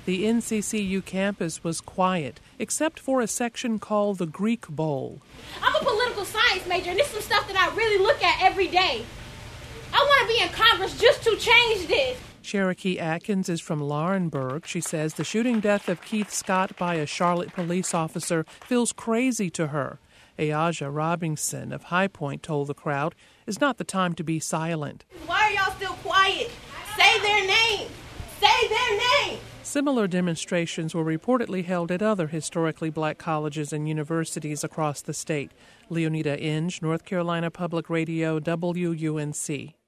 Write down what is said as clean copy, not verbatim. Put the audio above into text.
The NCCU campus was quiet, except for a section called the Greek Bowl. I'm a political science major, and this is some stuff that I really look at every day. I want to be in Congress just to change this. Cherokee Atkins is from Laurinburg. She says the shooting death of Keith Scott by a Charlotte police officer feels crazy to her. Ayaja Robinson of High Point told the crowd it's not the time to be silent. Why are y'all still quiet? Say their name. Say their name. Similar demonstrations were reportedly held at other historically black colleges and universities across the state. Leonida Inge, North Carolina Public Radio, WUNC.